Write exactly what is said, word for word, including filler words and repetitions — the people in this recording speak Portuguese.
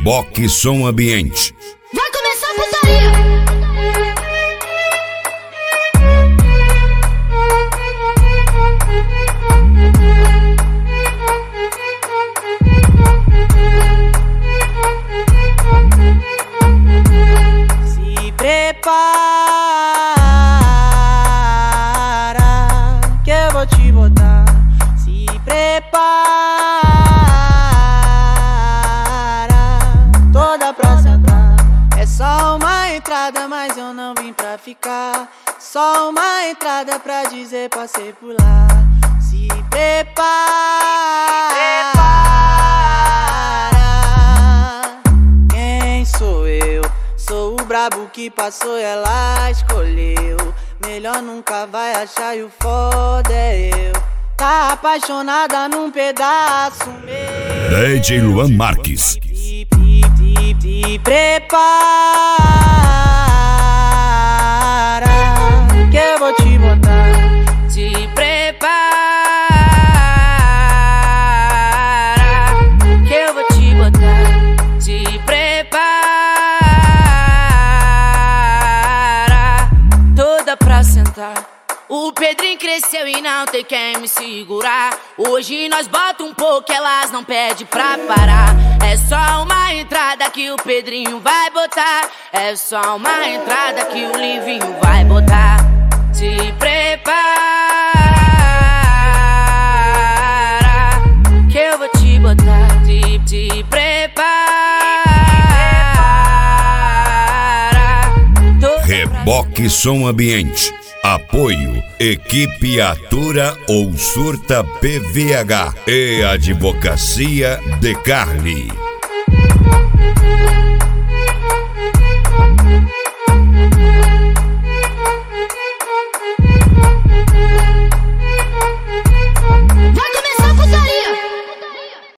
Reboque Som Ambiente. Vai começar a putaria! Se prepara que eu vou te botar. Se prepara toda pra sentar. É só uma entrada, mas eu não vim pra ficar. Só uma entrada pra dizer passei por lá. Se prepara. Quem sou eu? Sou o brabo que passou e ela escolheu. Melhor nunca vai achar e o foda é eu. Tá apaixonada num pedaço meu. D J Luan Marques. Se, se, se, se prepara que eu vou te botar. Se prepara que eu vou te botar. Se prepara toda pra sentar. O Pedrinho cresceu e não tem quem me segurar. Hoje nós bota um pouco, elas não pedem pra parar. É só uma entrada que o Pedrinho vai botar. É só uma entrada que o Livinho vai botar. Se prepara que eu vou te botar. Se, se prepara. Reboque Som Ambiente. Apoio Equipe Atura ou Surta P V H e Advocacia de Carli.